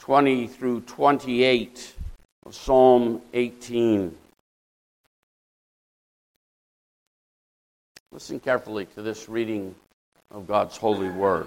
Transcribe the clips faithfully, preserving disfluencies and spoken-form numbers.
twenty through twenty-eight of Psalm eighteen. Listen carefully to this reading of God's holy word.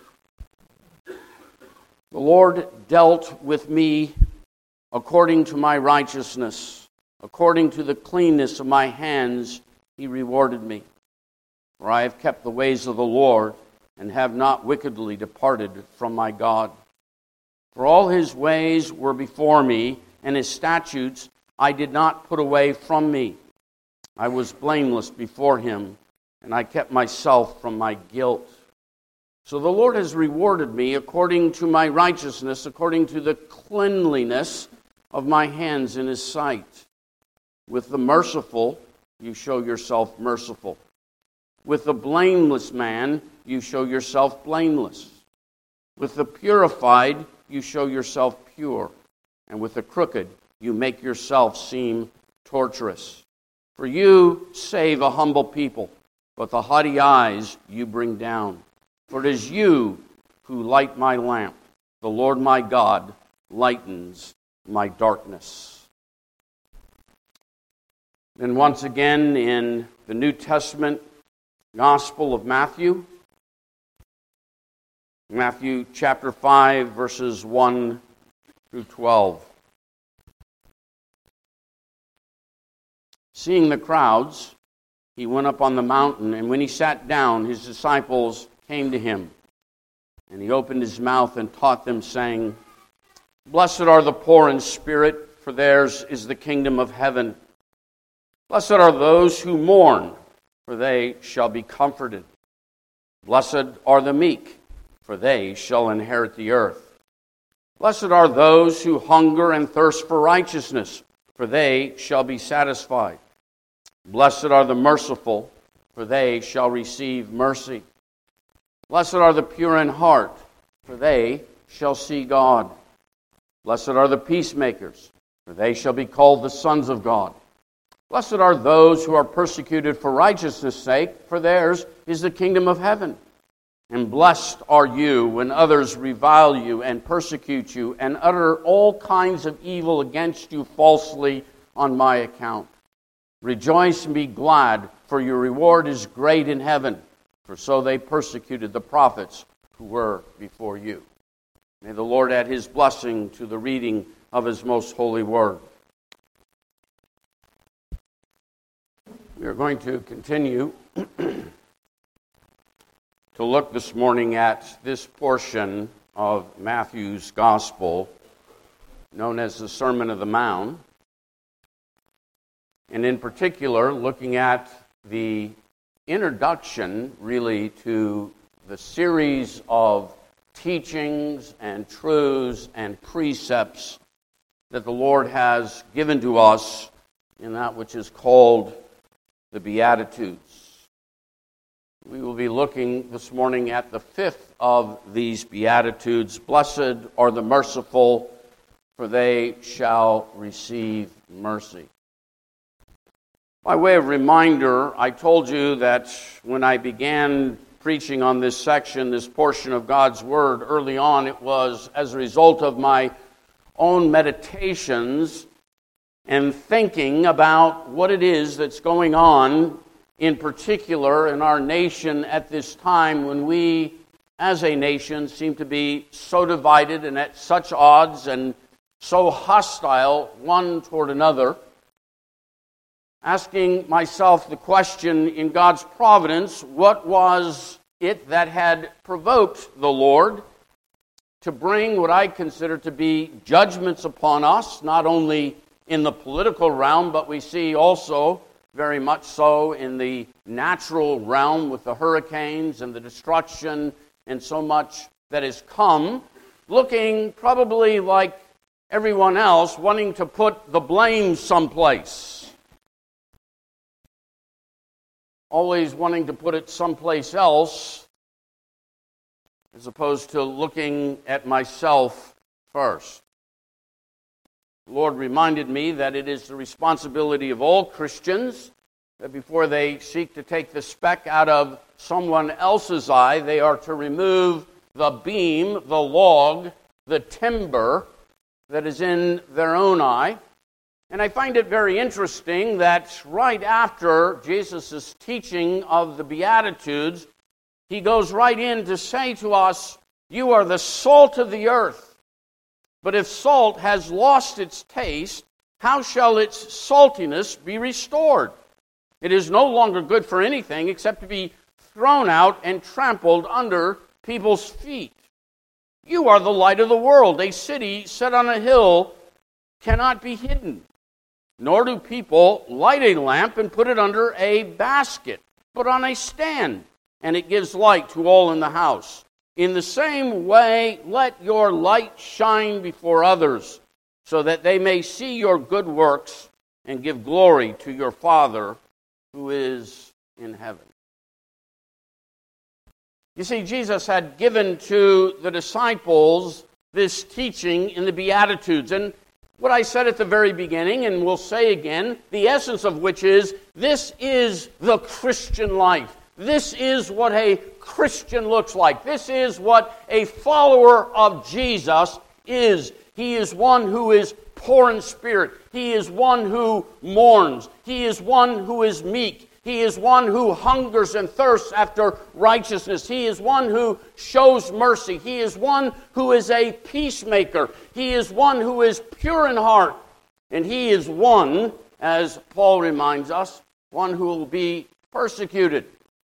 The Lord dealt with me according to my righteousness, according to the cleanness of my hands, he rewarded me. For I have kept the ways of the Lord, and have not wickedly departed from my God. For all his ways were before me, and his statutes I did not put away from me. I was blameless before him, and I kept myself from my guilt. So the Lord has rewarded me according to my righteousness, according to the cleanliness of my hands in his sight. With the merciful, you show yourself merciful. With the blameless man, you show yourself blameless. With the purified, you show yourself pure. And with the crooked, you make yourself seem torturous. For you save a humble people, but the haughty eyes you bring down. For it is you who light my lamp. The Lord my God lightens my darkness. Then once again in the New Testament Gospel of Matthew, Matthew chapter five, verses one through twelve. Seeing the crowds, he went up on the mountain, and when he sat down, his disciples came to him. And he opened his mouth and taught them, saying, Blessed are the poor in spirit, for theirs is the kingdom of heaven. Blessed are those who mourn, for they shall be comforted. Blessed are the meek, for they shall inherit the earth. Blessed are those who hunger and thirst for righteousness, for they shall be satisfied. Blessed are the merciful, for they shall receive mercy. Blessed are the pure in heart, for they shall see God. Blessed are the peacemakers, for they shall be called the sons of God. Blessed are those who are persecuted for righteousness' sake, for theirs is the kingdom of heaven. And blessed are you when others revile you and persecute you and utter all kinds of evil against you falsely on my account. Rejoice and be glad, for your reward is great in heaven, for so they persecuted the prophets who were before you. May the Lord add his blessing to the reading of his most holy word. We are going to continue to look this morning at this portion of Matthew's Gospel, known as the Sermon of the Mount, and in particular, looking at the introduction, really, to the series of teachings and truths and precepts that the Lord has given to us in that which is called the Beatitudes. We will be looking this morning at the fifth of these Beatitudes. Blessed are the merciful, for they shall receive mercy. By way of reminder, I told you that when I began preaching on this section, this portion of God's Word early on, it was as a result of my own meditations and thinking about what it is that's going on, in particular in our nation at this time when we, as a nation, seem to be so divided and at such odds and so hostile one toward another. Asking myself the question, in God's providence, what was it that had provoked the Lord to bring what I consider to be judgments upon us, not only in the political realm, but we see also very much so in the natural realm with the hurricanes and the destruction and so much that has come, looking probably like everyone else, wanting to put the blame someplace. Always wanting to put it someplace else, as opposed to looking at myself first. The Lord reminded me that it is the responsibility of all Christians that before they seek to take the speck out of someone else's eye, they are to remove the beam, the log the timber that is in their own eye. And I find it very interesting that right after Jesus' teaching of the Beatitudes, he goes right in to say to us, you are the salt of the earth. But if salt has lost its taste, how shall its saltiness be restored? It is no longer good for anything except to be thrown out and trampled under people's feet. You are the light of the world. A city set on a hill cannot be hidden. Nor do people light a lamp and put it under a basket, but on a stand, and it gives light to all in the house. In the same way, let your light shine before others, so that they may see your good works and give glory to your Father who is in heaven. You see, Jesus had given to the disciples this teaching in the Beatitudes, and what I said at the very beginning, and we'll say again, the essence of which is, this is the Christian life. This is what a Christian looks like. This is what a follower of Jesus is. He is one who is poor in spirit. He is one who mourns. He is one who is meek. He is one who hungers and thirsts after righteousness. He is one who shows mercy. He is one who is a peacemaker. He is one who is pure in heart. And he is one, as Paul reminds us, one who will be persecuted.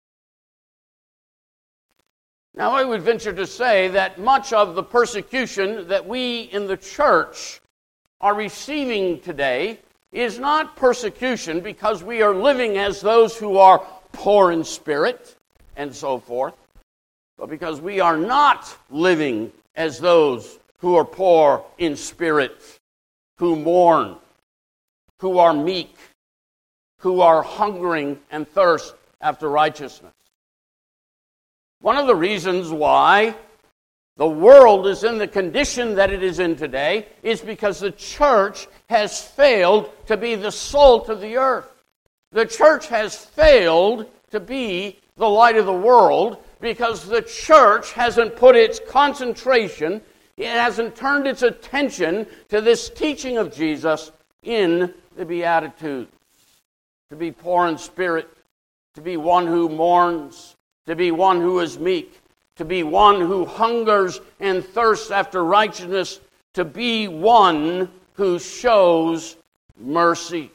Now, I would venture to say that much of the persecution that we in the church are receiving today is not persecution because we are living as those who are poor in spirit and so forth, but because we are not living as those who are poor in spirit, who mourn, who are meek, who are hungering and thirst after righteousness. One of the reasons why the world is in the condition that it is in today is because the church has failed to be the salt of the earth. The church has failed to be the light of the world because the church hasn't put its concentration, it hasn't turned its attention to this teaching of Jesus in the Beatitudes. To be poor in spirit, to be one who mourns, to be one who is meek, to be one who hungers and thirsts after righteousness, to be one who shows mercy.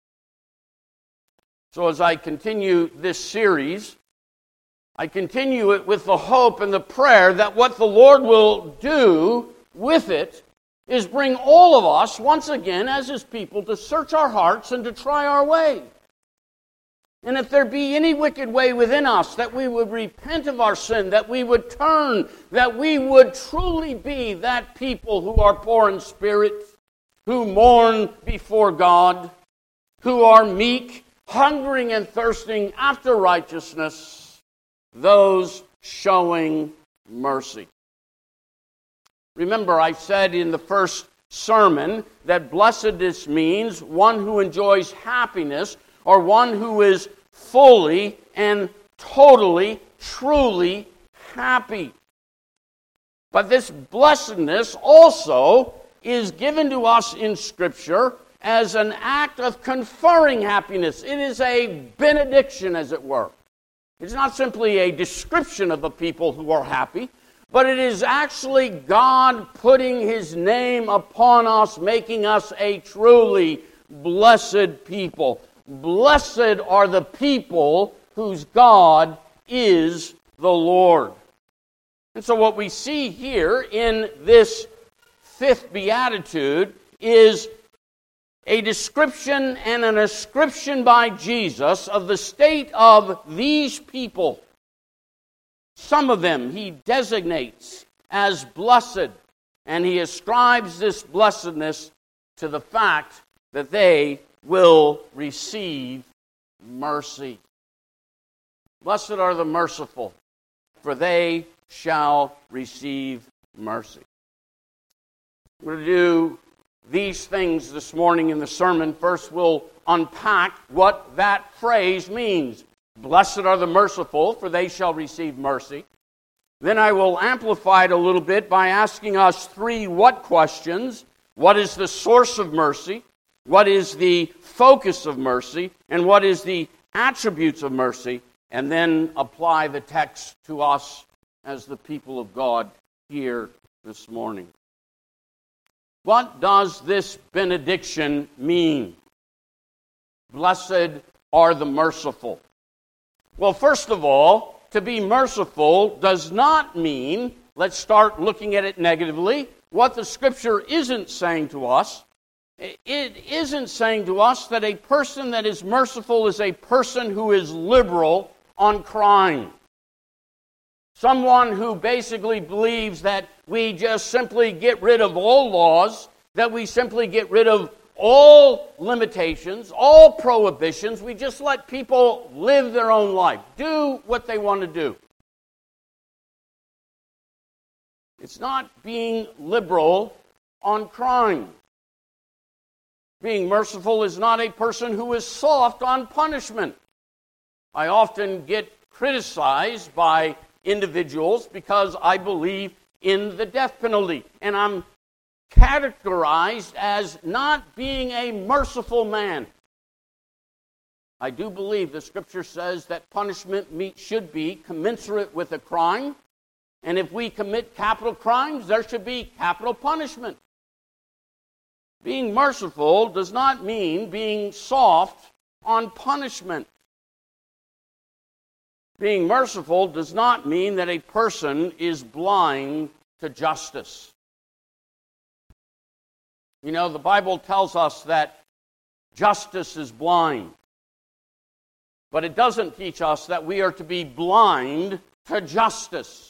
So as I continue this series, I continue it with the hope and the prayer that what the Lord will do with it is bring all of us, once again, as His people, to search our hearts and to try our way. And if there be any wicked way within us, that we would repent of our sin, that we would turn, that we would truly be that people who are poor in spirit, who mourn before God, who are meek, hungering and thirsting after righteousness, those showing mercy. Remember, I said in the first sermon that blessedness means one who enjoys happiness, or one who is fully and totally, truly happy. But this blessedness also is given to us in Scripture as an act of conferring happiness. It is a benediction, as it were. It's not simply a description of the people who are happy, but it is actually God putting His name upon us, making us a truly blessed people. Blessed are the people whose God is the Lord. And so what we see here in this fifth beatitude is a description and an ascription by Jesus of the state of these people. Some of them He designates as blessed, and He ascribes this blessedness to the fact that they will receive mercy. Blessed are the merciful, for they shall receive mercy. We're going to do these things this morning in the sermon. First, we'll unpack what that phrase means. Blessed are the merciful, for they shall receive mercy. Then I will amplify it a little bit by asking us three what questions. What is the source of mercy? What is the focus of mercy? And what is the attributes of mercy? And then apply the text to us as the people of God here this morning. What does this benediction mean? Blessed are the merciful. Well, first of all, to be merciful does not mean, let's start looking at it negatively, what the Scripture isn't saying to us. It isn't saying to us that a person that is merciful is a person who is liberal on crime. Someone who basically believes that we just simply get rid of all laws, that we simply get rid of all limitations, all prohibitions. We just let people live their own life, do what they want to do. It's not being liberal on crime. Being merciful is not a person who is soft on punishment. I often get criticized by individuals because I believe in the death penalty, and I'm categorized as not being a merciful man. I do believe the Scripture says that punishment should be commensurate with a crime, and if we commit capital crimes, there should be capital punishment. Being merciful does not mean being soft on punishment. Being merciful does not mean that a person is blind to justice. You know, the Bible tells us that justice is blind. But it doesn't teach us that we are to be blind to justice.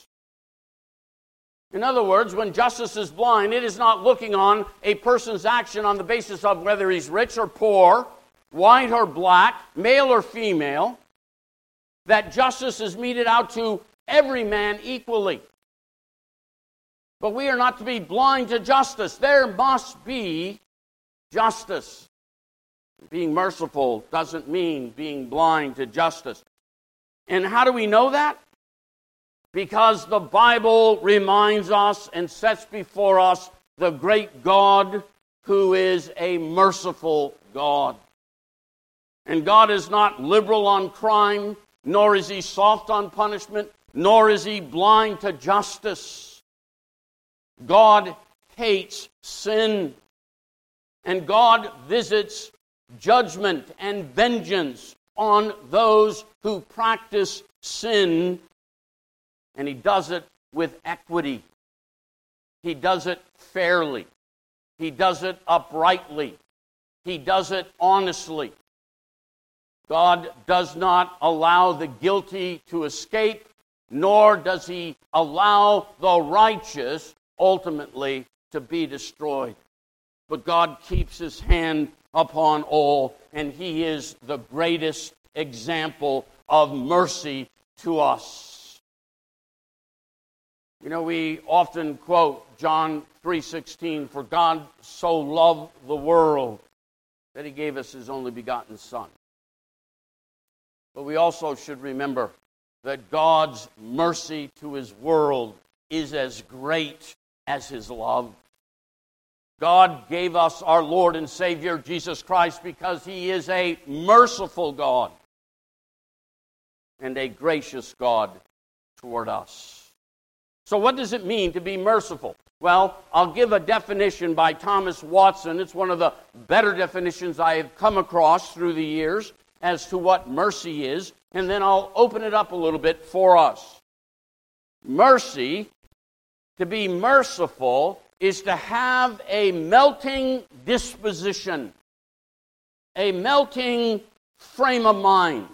In other words, when justice is blind, it is not looking on a person's action on the basis of whether he's rich or poor, white or black, male or female, that justice is meted out to every man equally. But we are not to be blind to justice. There must be justice. Being merciful doesn't mean being blind to justice. And how do we know that? Because the Bible reminds us and sets before us the great God who is a merciful God. And God is not liberal on crime, nor is He soft on punishment, nor is He blind to justice. God hates sin, and God visits judgment and vengeance on those who practice sin, and He does it with equity. He does it fairly. He does it uprightly. He does it honestly. God does not allow the guilty to escape, nor does He allow the righteous ultimately to be destroyed. But God keeps His hand upon all, and He is the greatest example of mercy to us. You know, we often quote John three sixteen, "For God so loved the world that He gave us His only begotten Son." But we also should remember that God's mercy to His world is as great as His love. God gave us our Lord and Savior, Jesus Christ, because He is a merciful God and a gracious God toward us. So what does it mean to be merciful? Well, I'll give a definition by Thomas Watson. It's one of the better definitions I have come across through the years as to what mercy is, and then I'll open it up a little bit for us. Mercy, to be merciful, is to have a melting disposition, a melting frame of mind,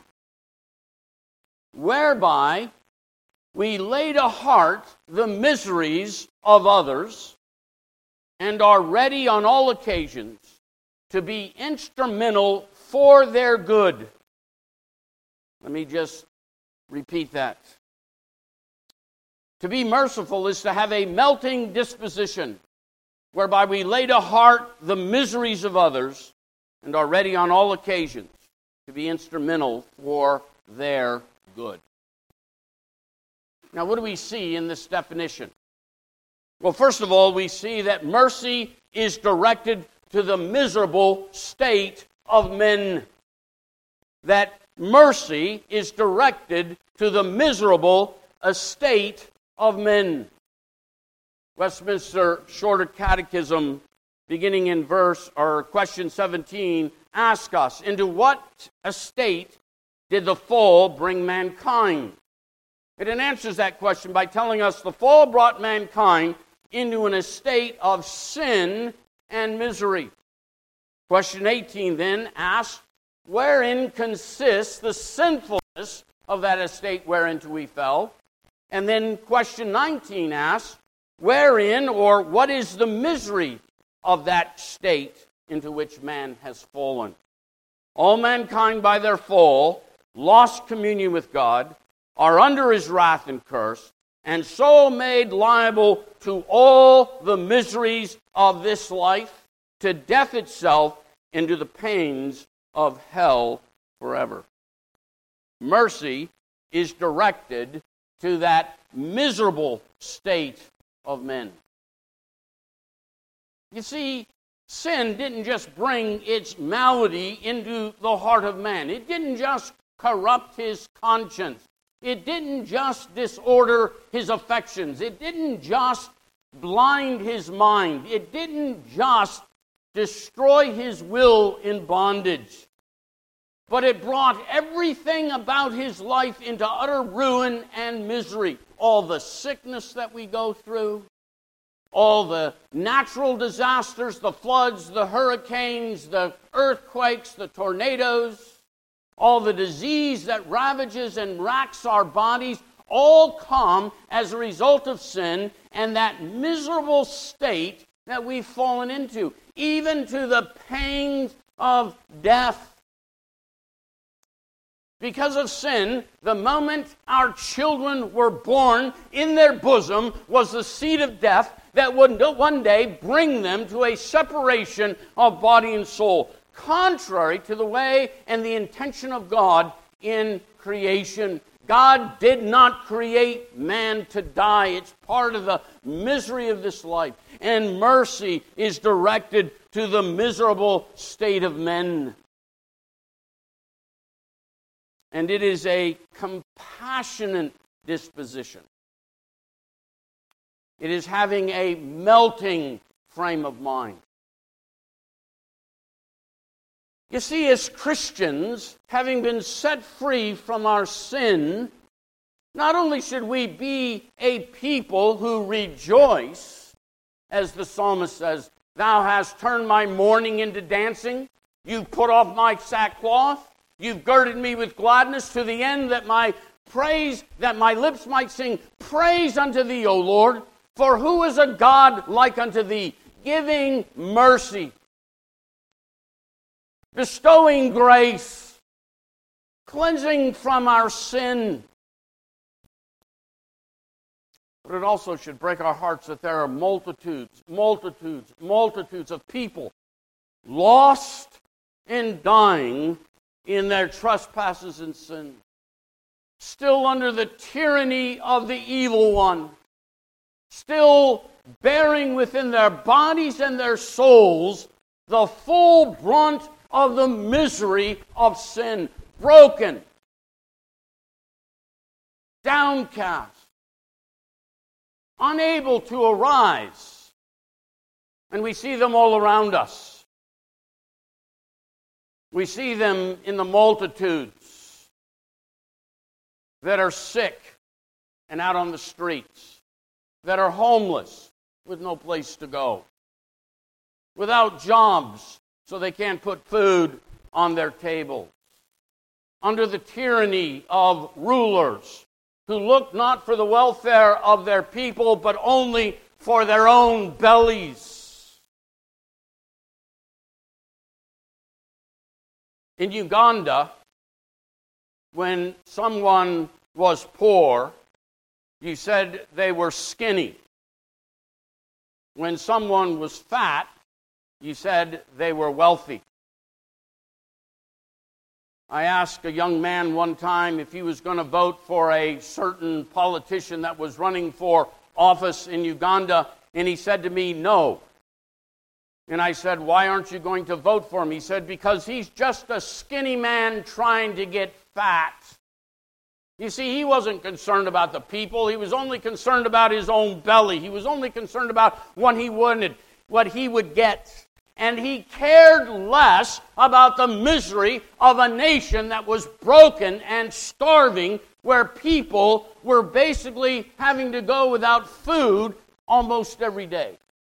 whereby we lay to heart the miseries of others and are ready on all occasions to be instrumental for their good. Let me just repeat that. To be merciful is to have a melting disposition, whereby we lay to heart the miseries of others and are ready on all occasions to be instrumental for their good. Now, what do we see in this definition? Well, first of all, we see that mercy is directed to the miserable state of men. That mercy is directed to the miserable estate of men. Westminster Shorter Catechism, beginning in verse or question seventeen, asks us, into what estate did the fall bring mankind? It answers that question by telling us the fall brought mankind into an estate of sin and misery. Question eighteen then asks, wherein consists the sinfulness of that estate whereinto we fell? And then question nineteen asks, wherein or what is the misery of that state into which man has fallen? All mankind by their fall lost communion with God, are under his wrath and curse, and so made liable to all the miseries of this life, to death itself, and to the pains of hell forever. Mercy is directed to that miserable state of men. You see, sin didn't just bring its malady into the heart of man. It didn't just corrupt his conscience. It didn't just disorder his affections. It didn't just blind his mind. It didn't just destroy his will in bondage. But it brought everything about his life into utter ruin and misery. All the sickness that we go through, all the natural disasters, the floods, the hurricanes, the earthquakes, the tornadoes, all the disease that ravages and racks our bodies, all come as a result of sin and that miserable state that we've fallen into, even to the pains of death. Because of sin, the moment our children were born, in their bosom was the seed of death that would one day bring them to a separation of body and soul, contrary to the way and the intention of God in creation. God did not create man to die. It's part of the misery of this life. And mercy is directed to the miserable state of men. And it is a compassionate disposition. It is having a melting frame of mind. You see, as Christians, having been set free from our sin, not only should we be a people who rejoice, as the psalmist says, "Thou hast turned my mourning into dancing, you've put off my sackcloth, you've girded me with gladness, to the end that my praise, that my lips might sing praise unto thee, O Lord. For who is a God like unto thee, giving mercy, bestowing grace, cleansing from our sin." But it also should break our hearts that there are multitudes, multitudes, multitudes of people lost and dying in their trespasses and sin, still under the tyranny of the evil one, still bearing within their bodies and their souls the full brunt of the misery of sin, broken, downcast, unable to arise. And we see them all around us. We see them in the multitudes that are sick and out on the streets, that are homeless with no place to go, without jobs so they can't put food on their tables, under the tyranny of rulers who look not for the welfare of their people but only for their own bellies. In Uganda, when someone was poor, you said they were skinny. When someone was fat, you said they were wealthy. I asked a young man one time if he was going to vote for a certain politician that was running for office in Uganda, and he said to me, no. And I said, why aren't you going to vote for him? He said, because he's just a skinny man trying to get fat. You see, he wasn't concerned about the people. He was only concerned about his own belly. He was only concerned about what he wanted, what he would get. And he cared less about the misery of a nation that was broken and starving, where people were basically having to go without food almost every day.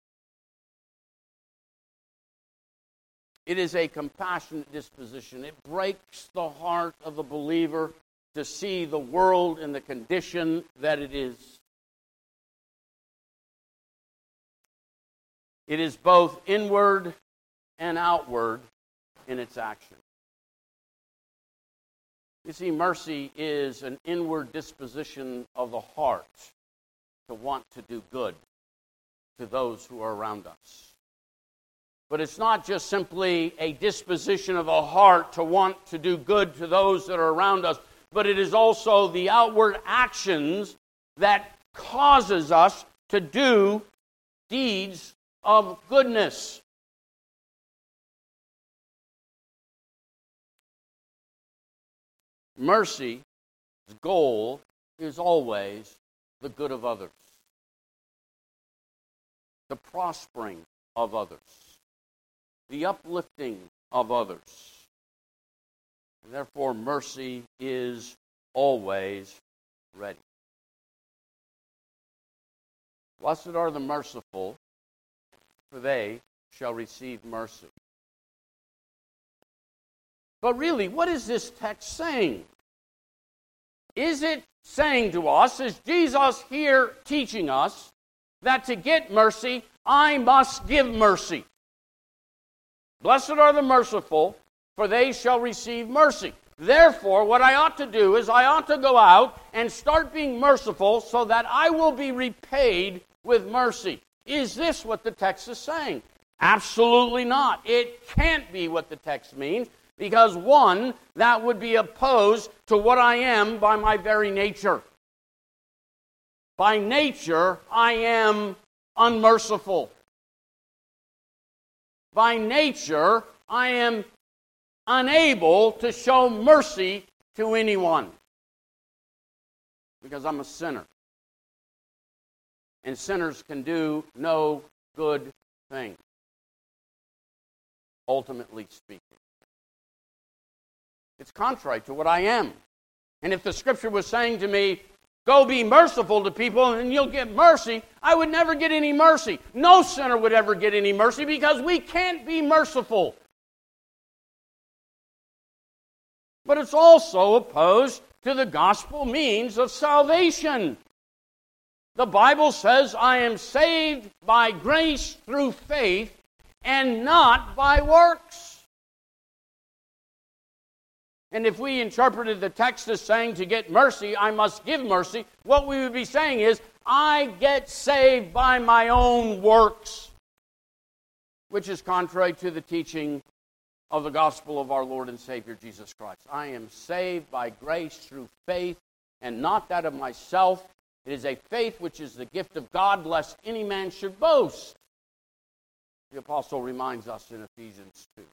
It is a compassionate disposition. It breaks the heart of the believer to see the world in the condition that it is. It is both inward and outward in its action. You see, mercy is an inward disposition of the heart to want to do good to those who are around us. But it's not just simply a disposition of the heart to want to do good to those that are around us, but it is also the outward actions that causes us to do deeds of goodness. Mercy's goal is always the good of others, the prospering of others, the uplifting of others. And therefore, mercy is always ready. Blessed are the merciful, for they shall receive mercy. But really, what is this text saying? Is it saying to us, is Jesus here teaching us, that to get mercy, I must give mercy? Blessed are the merciful, for they shall receive mercy. Therefore, what I ought to do is I ought to go out and start being merciful so that I will be repaid with mercy. Is this what the text is saying? Absolutely not. It can't be what the text means, because one, that would be opposed to what I am by my very nature. By nature, I am unmerciful. By nature, I am unable to show mercy to anyone, because I'm a sinner. And sinners can do no good thing, ultimately speaking. It's contrary to what I am. And if the Scripture was saying to me, go be merciful to people and you'll get mercy, I would never get any mercy. No sinner would ever get any mercy, because we can't be merciful. But it's also opposed to the gospel means of salvation. The Bible says, I am saved by grace through faith and not by works. And if we interpreted the text as saying to get mercy, I must give mercy, what we would be saying is, I get saved by my own works, which is contrary to the teaching of the gospel of our Lord and Savior Jesus Christ. I am saved by grace through faith, and not that of myself. It is a faith which is the gift of God, lest any man should boast. The apostle reminds us in Ephesians two.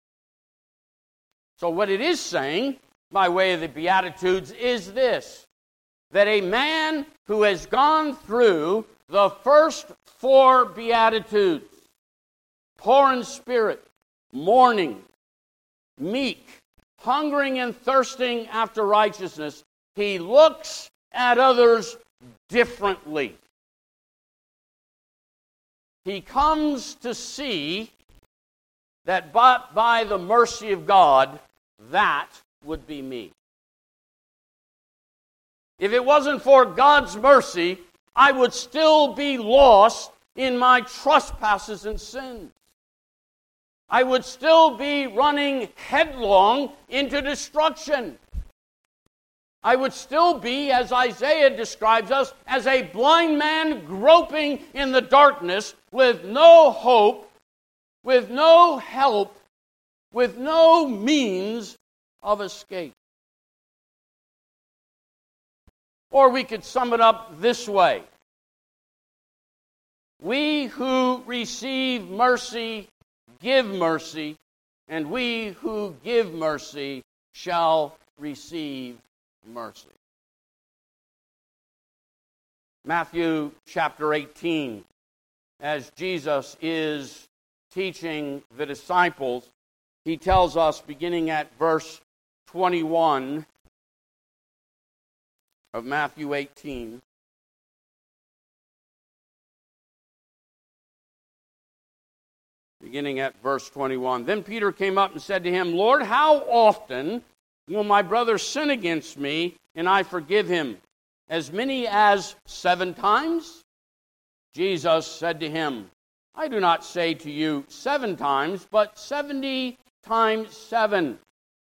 So what it is saying, by way of the Beatitudes, is this: that a man who has gone through the first four Beatitudes, poor in spirit, mourning, meek, hungering and thirsting after righteousness, he looks at others differently. He comes to see that but by the mercy of God, that would be me. If it wasn't for God's mercy, I would still be lost in my trespasses and sins. I would still be running headlong into destruction. I would still be, as Isaiah describes us, as a blind man groping in the darkness with no hope, with no help, with no means of escape. Or we could sum it up this way. We who receive mercy give mercy, and we who give mercy shall receive mercy. Matthew chapter eighteen, as Jesus is teaching the disciples, he tells us, beginning at verse twenty-one of Matthew eighteen, beginning at verse twenty-one. Then Peter came up and said to him, Lord, how often will my brother sin against me, and I forgive him? As many as seven times? Jesus said to him, I do not say to you seven times, but seventy times seven.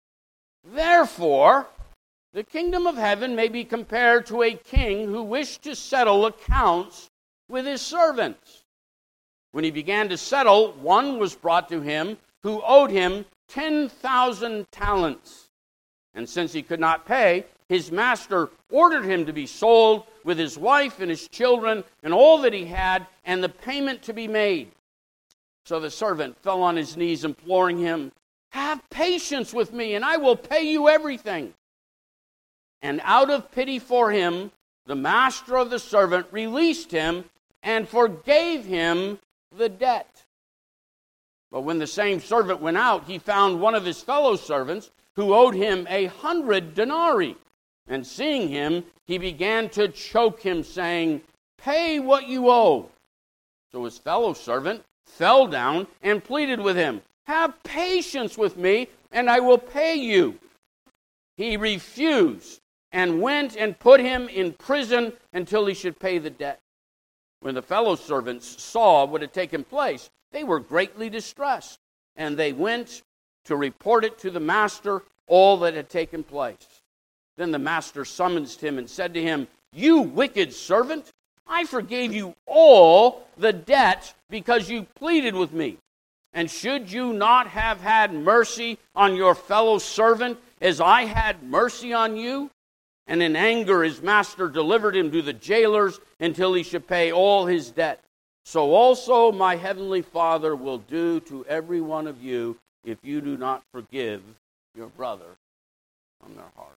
Therefore, the kingdom of heaven may be compared to a king who wished to settle accounts with his servants. When he began to settle, one was brought to him who owed him ten thousand talents. And since he could not pay, his master ordered him to be sold with his wife and his children and all that he had, and the payment to be made. So the servant fell on his knees, imploring him, Have patience with me, and I will pay you everything. And out of pity for him, the master of the servant released him and forgave him the debt. But when the same servant went out, he found one of his fellow servants who owed him a hundred denarii. And seeing him, he began to choke him, saying, Pay what you owe. So his fellow servant fell down and pleaded with him, Have patience with me, and I will pay you. He refused and went and put him in prison until he should pay the debt. When the fellow servants saw what had taken place, they were greatly distressed, and they went to report it to the master, all that had taken place. Then the master summoned him and said to him, You wicked servant, I forgave you all the debt because you pleaded with me. And should you not have had mercy on your fellow servant as I had mercy on you? And in anger his master delivered him to the jailers until he should pay all his debt. So also my heavenly Father will do to every one of you if you do not forgive your brother from their heart.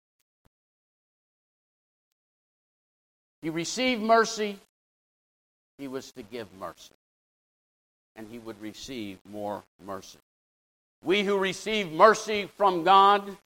He received mercy, he was to give mercy, and he would receive more mercy. We who receive mercy from God,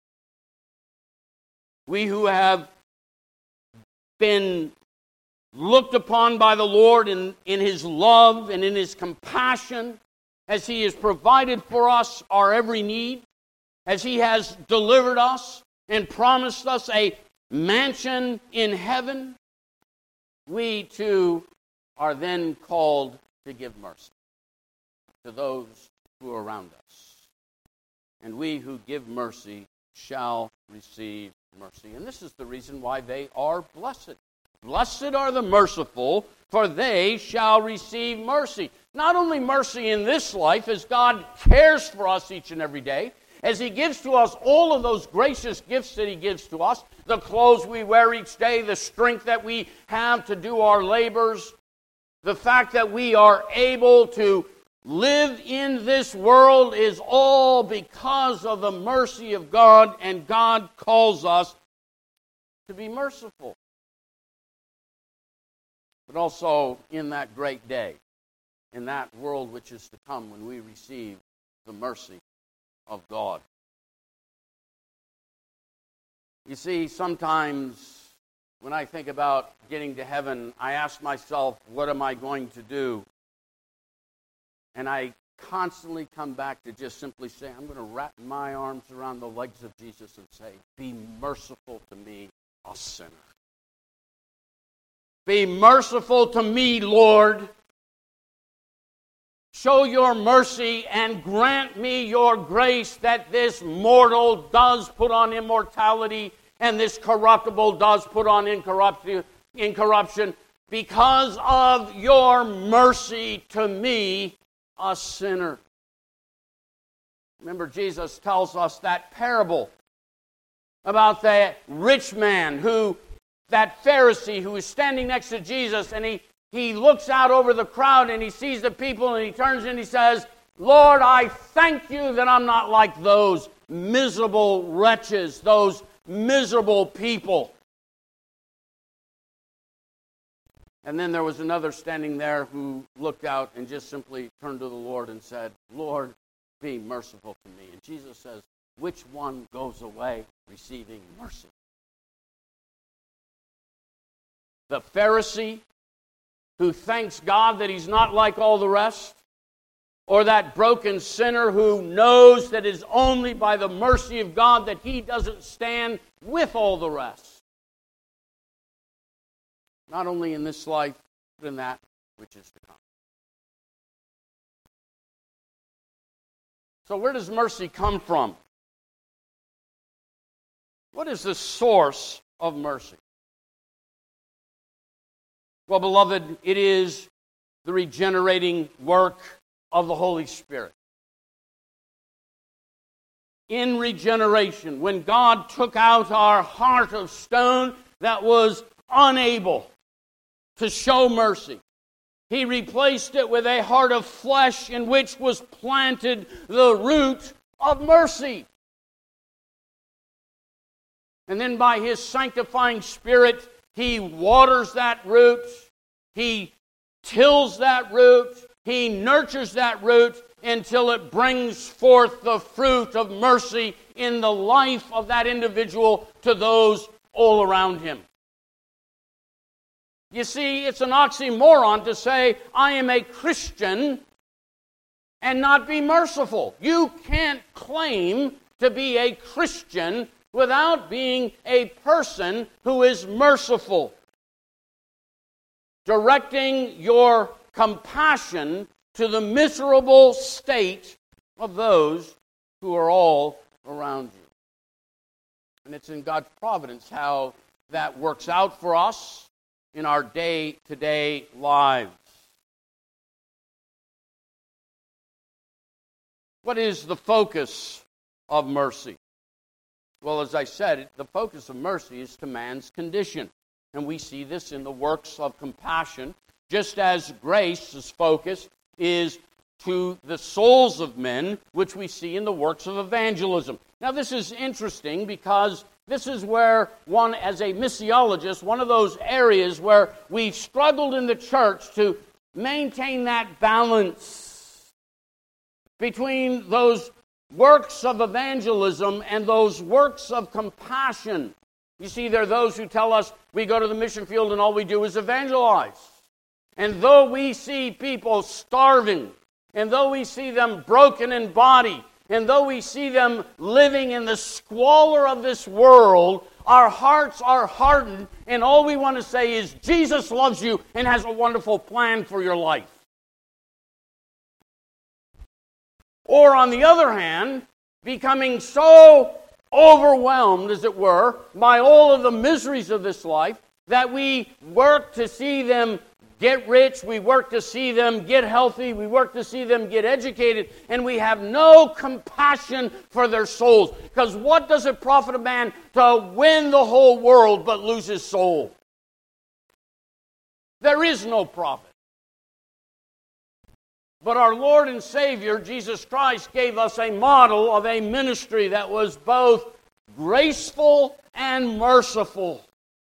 we who have been looked upon by the Lord in, in His love and in His compassion, as He has provided for us our every need, as He has delivered us and promised us a mansion in heaven, we too are then called to give mercy to those who are around us. And we who give mercy shall receive mercy. And this is the reason why they are blessed. Blessed are the merciful, for they shall receive mercy. Not only mercy in this life, as God cares for us each and every day, as He gives to us all of those gracious gifts that He gives to us, the clothes we wear each day, the strength that we have to do our labors, the fact that we are able to live in this world is all because of the mercy of God, and God calls us to be merciful. But also in that great day, in that world which is to come, when we receive the mercy of God. You see, sometimes when I think about getting to heaven, I ask myself, what am I going to do? And I constantly come back to just simply say, I'm going to wrap my arms around the legs of Jesus and say, be merciful to me, a sinner. Be merciful to me, Lord. Show your mercy and grant me your grace that this mortal does put on immortality and this corruptible does put on incorruption, incorruption because of your mercy to me, a sinner. Remember, Jesus tells us that parable about the rich man who, that Pharisee who is standing next to Jesus, and he, he looks out over the crowd and he sees the people and he turns and he says, Lord, I thank you that I'm not like those miserable wretches, those miserable people. And then there was another standing there who looked out and just simply turned to the Lord and said, Lord, be merciful to me. And Jesus says, which one goes away receiving mercy? The Pharisee who thanks God that he's not like all the rest? Or that broken sinner who knows that it is only by the mercy of God that he doesn't stand with all the rest? Not only in this life, but in that which is to come. So where does mercy come from? What is the source of mercy? Well, beloved, it is the regenerating work of the Holy Spirit. In regeneration, when God took out our heart of stone that was unable to show mercy, He replaced it with a heart of flesh in which was planted the root of mercy. And then by His sanctifying Spirit, He waters that root, He tills that root, He nurtures that root until it brings forth the fruit of mercy in the life of that individual to those all around him. You see, it's an oxymoron to say, I am a Christian and not be merciful. You can't claim to be a Christian without being a person who is merciful, directing your compassion to the miserable state of those who are all around you. And it's in God's providence how that works out for us in our day-to-day lives. What is the focus of mercy? Well, as I said, the focus of mercy is to man's condition. And we see this in the works of compassion, just as grace's focus is to the souls of men, which we see in the works of evangelism. Now, this is interesting because this is where one, as a missiologist, one of those areas where we've struggled in the church to maintain that balance between those works of evangelism and those works of compassion. You see, there are those who tell us we go to the mission field and all we do is evangelize. And though we see people starving, and though we see them broken in body, and though we see them living in the squalor of this world, our hearts are hardened, and all we want to say is, Jesus loves you and has a wonderful plan for your life. Or on the other hand, becoming so overwhelmed, as it were, by all of the miseries of this life, that we work to see them get rich, we work to see them get healthy, we work to see them get educated, and we have no compassion for their souls. Because what does it profit a man to win the whole world but lose his soul? There is no profit. But our Lord and Savior, Jesus Christ, gave us a model of a ministry that was both graceful and merciful.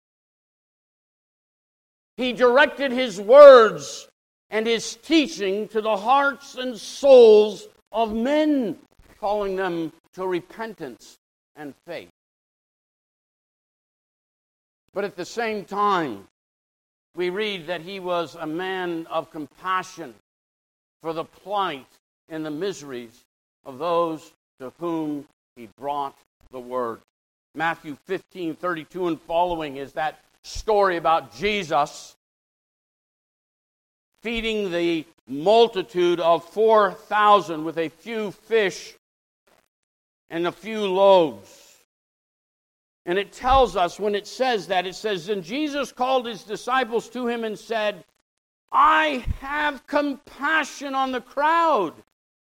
He directed His words and His teaching to the hearts and souls of men, calling them to repentance and faith. But at the same time, we read that He was a man of compassion for the plight and the miseries of those to whom He brought the Word. Matthew fifteen thirty-two and following is that story about Jesus feeding the multitude of four thousand with a few fish and a few loaves. And it tells us, when it says that, it says, and Jesus called His disciples to Him and said, I have compassion on the crowd,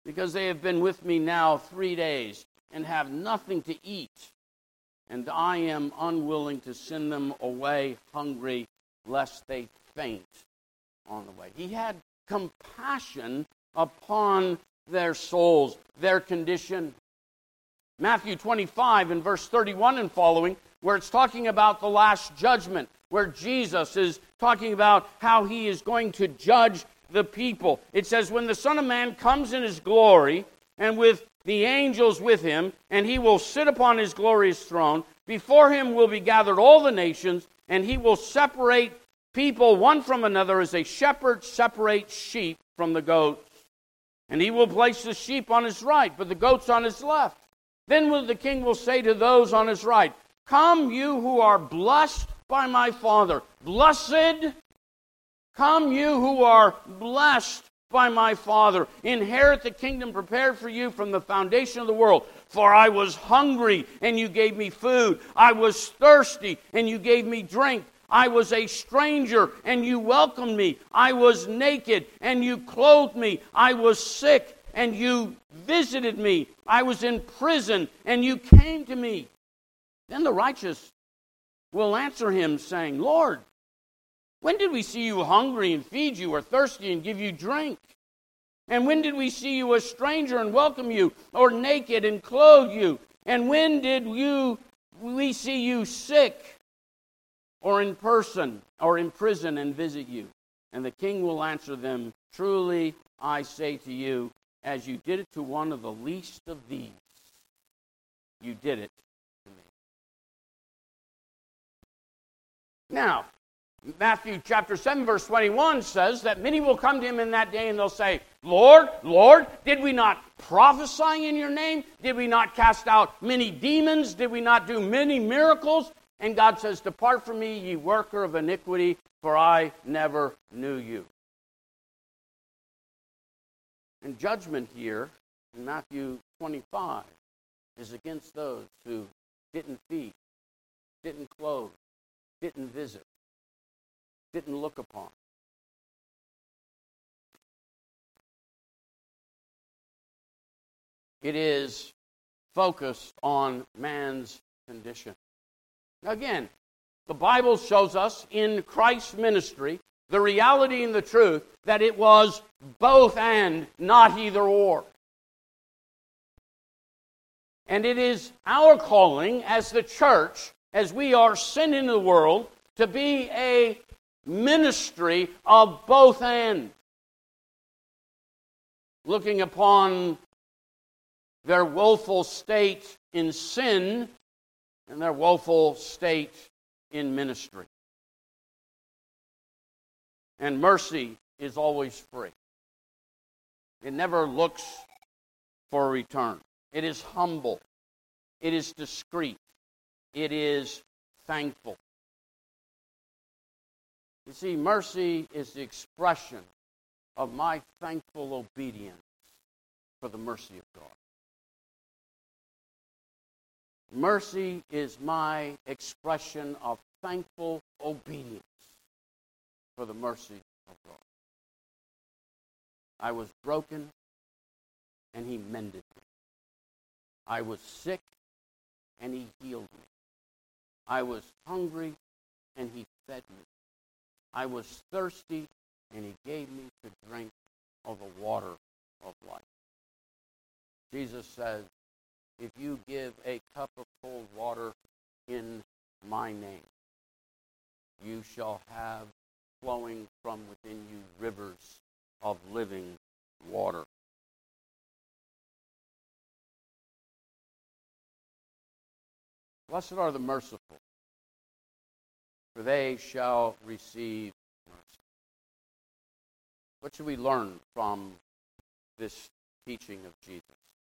because they have been with me now three days and have nothing to eat, and I am unwilling to send them away hungry, lest they faint on the way. He had compassion upon their souls, their condition. Matthew twenty-five and verse thirty-one and following, where it's talking about the last judgment, where Jesus is talking about how he is going to judge the people. It says, when the Son of Man comes in his glory, and with the angels with him, and he will sit upon his glorious throne, before him will be gathered all the nations, and he will separate people one from another as a shepherd separates sheep from the goats. And he will place the sheep on his right, but the goats on his left. Then will the king will say to those on his right, come, you who are blessed by my Father. Blessed, come, you who are blessed by my Father. Inherit the kingdom prepared for you from the foundation of the world. For I was hungry, and you gave me food. I was thirsty, and you gave me drink. I was a stranger, and you welcomed me. I was naked, and you clothed me. I was sick, and you visited me. I was in prison, and you came to me. Then the righteous will answer him, saying, Lord, when did we see you hungry and feed you, or thirsty and give you drink? And when did we see you a stranger and welcome you, or naked and clothe you? And when did you we see you sick, or in person, or in prison and visit you? And the king will answer them, truly I say to you, as you did it to one of the least of these, you did it to me. Now, Matthew chapter seven, verse twenty-one says that many will come to him in that day and they'll say, Lord, Lord, did we not prophesy in your name? Did we not cast out many demons? Did we not do many miracles? And God says, depart from me, ye worker of iniquity, for I never knew you. And judgment here in Matthew twenty-five is against those who didn't feed, didn't clothe, didn't visit, didn't look upon. It is focused on man's condition. Again, the Bible shows us in Christ's ministry the reality and the truth that it was both and, not either or. And it is our calling as the church, as we are sent into the world, to be a ministry of both and. Looking upon their woeful state in sin and their woeful state in ministry. And mercy is always free. It never looks for a return. It is humble. It is discreet. It is thankful. You see, mercy is the expression of my thankful obedience for the mercy of God. Mercy is my expression of thankful obedience for the mercy of God. I was broken, and He mended me. I was sick, and He healed me. I was hungry, and He fed me. I was thirsty, and He gave me to drink of the water of life. Jesus says, if you give a cup of cold water in my name, you shall have flowing from within you rivers of living water. Blessed are the merciful, for they shall receive mercy. What should we learn from this teaching of Jesus?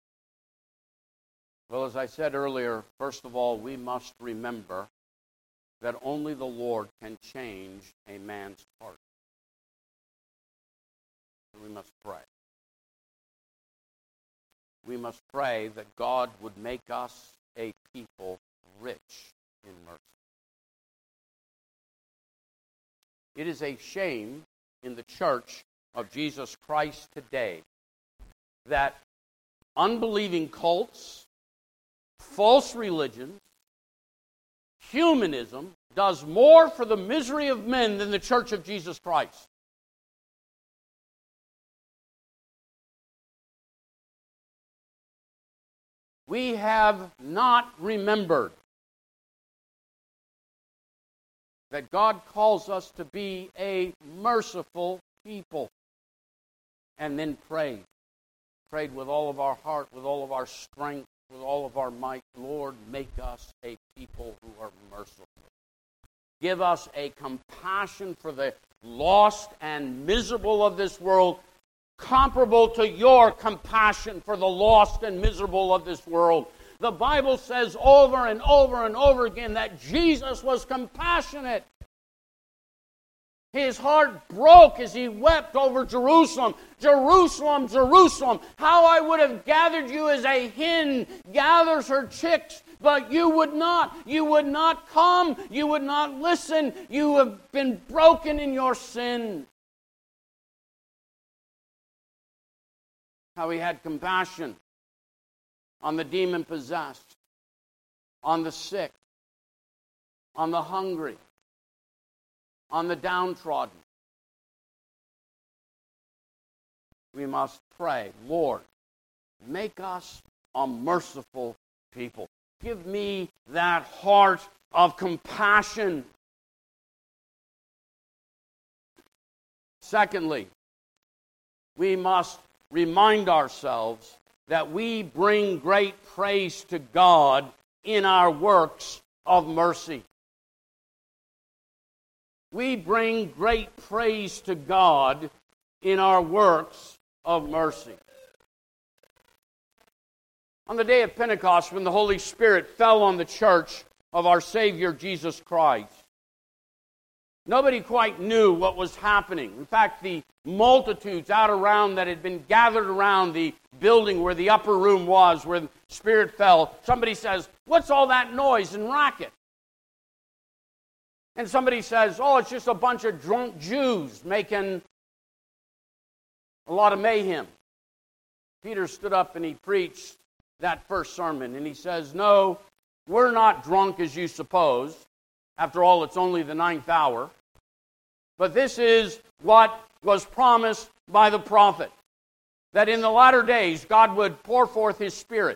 Well, as I said earlier, first of all, we must remember that only the Lord can change a man's heart. And we must pray. We must pray that God would make us a people rich in mercy. It is a shame in the church of Jesus Christ today that unbelieving cults, false religions, humanism does more for the misery of men than the Church of Jesus Christ. We have not remembered that God calls us to be a merciful people. And then prayed. Prayed with all of our heart, with all of our strength, with all of our might. Lord, make us a people who are merciful. Give us a compassion for the lost and miserable of this world, comparable to your compassion for the lost and miserable of this world. The Bible says over and over and over again that Jesus was compassionate. His heart broke as he wept over Jerusalem. Jerusalem, Jerusalem, how I would have gathered you as a hen gathers her chicks, but you would not. You would not come. You would not listen. You have been broken in your sin. How he had compassion on the demon-possessed, on the sick, on the hungry, on the downtrodden. We must pray, Lord, make us a merciful people. Give me that heart of compassion. Secondly, we must remind ourselves that we bring great praise to God in our works of mercy. We bring great praise to God in our works of mercy. On the day of Pentecost, when the Holy Spirit fell on the church of our Savior Jesus Christ, nobody quite knew what was happening. In fact, the multitudes out around that had been gathered around the building where the upper room was, where the Spirit fell, somebody says, "What's all that noise and racket?" And somebody says, "Oh, it's just a bunch of drunk Jews making a lot of mayhem." Peter stood up and he preached that first sermon, and he says, "No, we're not drunk as you suppose. After all, it's only the ninth hour. But this is what was promised by the prophet, that in the latter days God would pour forth His Spirit."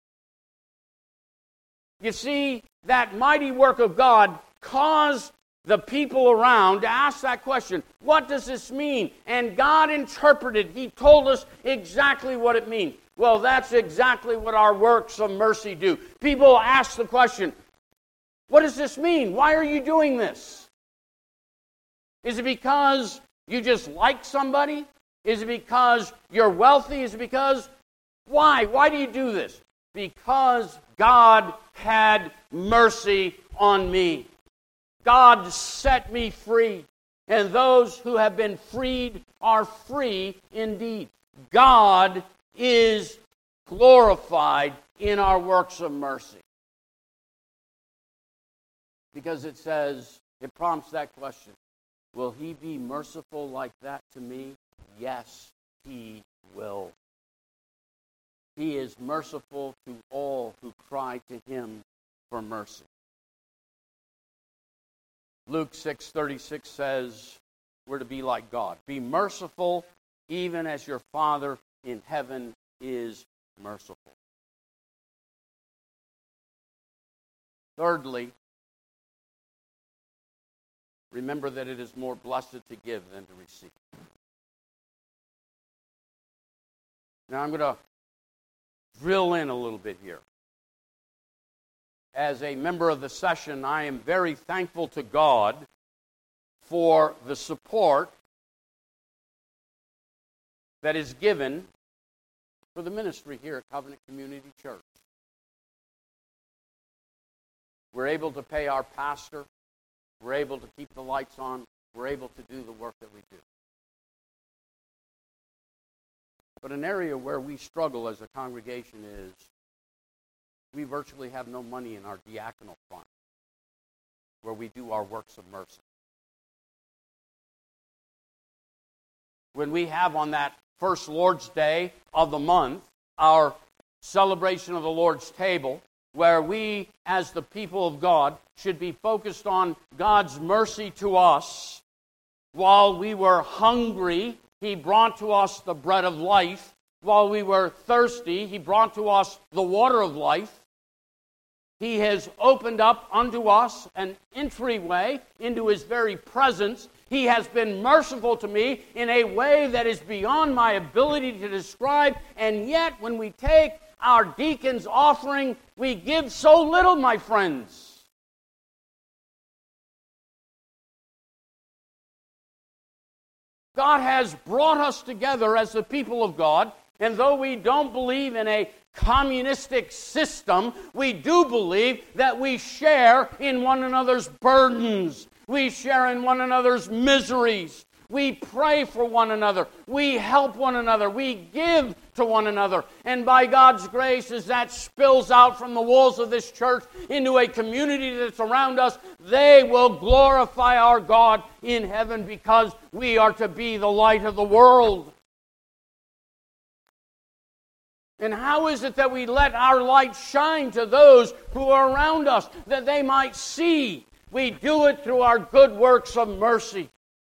You see, that mighty work of God caused the people around to ask that question, what does this mean? And God interpreted, He told us exactly what it means. Well, that's exactly what our works of mercy do. People ask the question, what does this mean? Why are you doing this? Is it because you just like somebody? Is it because you're wealthy? Is it because, why? Why do you do this? Because God had mercy on me. God set me free, and those who have been freed are free indeed. God is glorified in our works of mercy. Because it says, it prompts that question, will He be merciful like that to me? Yes, He will. He is merciful to all who cry to Him for mercy. Luke six thirty-six says, we're to be like God. Be merciful even as your Father in heaven is merciful. Thirdly, remember that it is more blessed to give than to receive. Now I'm going to drill in a little bit here. As a member of the session, I am very thankful to God for the support that is given for the ministry here at Covenant Community Church. We're able to pay our pastor. We're able to keep the lights on. We're able to do the work that we do. But an area where we struggle as a congregation is we virtually have no money in our diaconal fund where we do our works of mercy. When we have on that first Lord's Day of the month our celebration of the Lord's table, where we, as the people of God, should be focused on God's mercy to us. While we were hungry, He brought to us the bread of life. While we were thirsty, He brought to us the water of life. He has opened up unto us an entryway into His very presence. He has been merciful to me in a way that is beyond my ability to describe. And yet, when we take our deacon's offering, we give so little, my friends. God has brought us together as the people of God, and though we don't believe in a communistic system, we do believe that we share in one another's burdens. We share in one another's miseries. We pray for one another. We help one another. We give to one another. And by God's grace, as that spills out from the walls of this church into a community that's around us, they will glorify our God in heaven, because we are to be the light of the world. And how is it that we let our light shine to those who are around us, that they might see? We do it through our good works of mercy.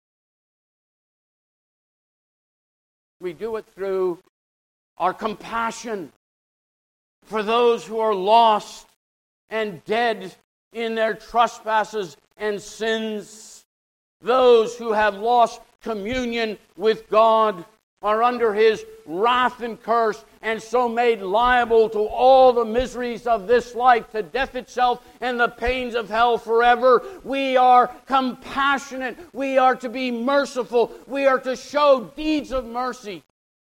We do it through our compassion for those who are lost and dead in their trespasses and sins. Those who have lost communion with God are under His wrath and curse, and so made liable to all the miseries of this life, to death itself and the pains of hell forever. We are compassionate. We are to be merciful. We are to show deeds of mercy.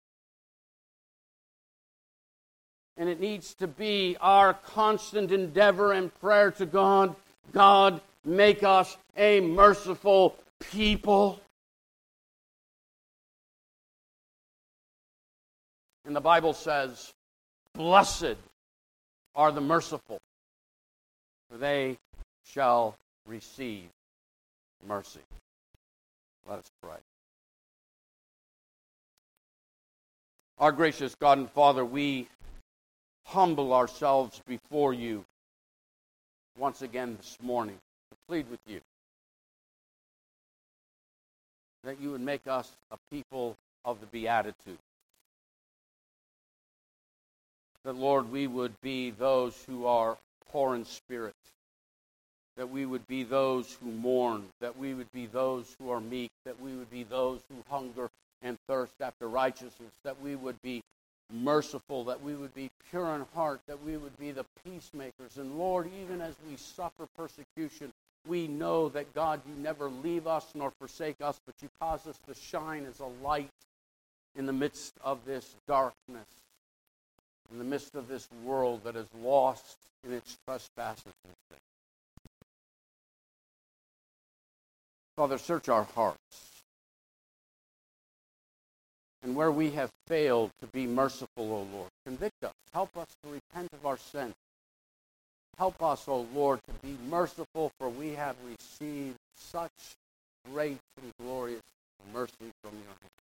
And it needs to be our constant endeavor and prayer to God. God, make us a merciful people. And the Bible says, blessed are the merciful, for they shall receive mercy. Let us pray. Our gracious God and Father, we humble ourselves before You once again this morning to plead with You that You would make us a people of the Beatitudes. That, Lord, we would be those who are poor in spirit. That we would be those who mourn. That we would be those who are meek. That we would be those who hunger and thirst after righteousness. That we would be merciful. That we would be pure in heart. That we would be the peacemakers. And, Lord, even as we suffer persecution, we know that, God, You never leave us nor forsake us, but You cause us to shine as a light in the midst of this darkness. In the midst of this world that is lost in its trespasses and sin. Father, search our hearts. And where we have failed to be merciful, O Lord, convict us. Help us to repent of our sin. Help us, O Lord, to be merciful, for we have received such great and glorious mercy from Your hand.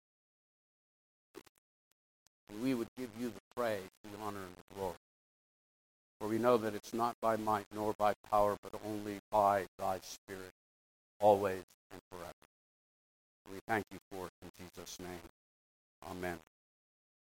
And we would give You the praise, the honor, and the glory. For we know that it's not by might nor by power, but only by Thy Spirit, always and forever. And we thank You for it in Jesus' name. Amen.